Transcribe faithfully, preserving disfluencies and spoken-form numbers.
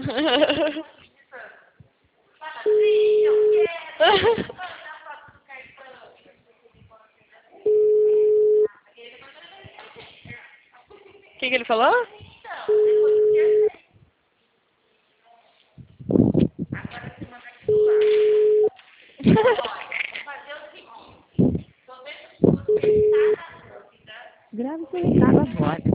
O que, que ele falou? Grave seu recado agora.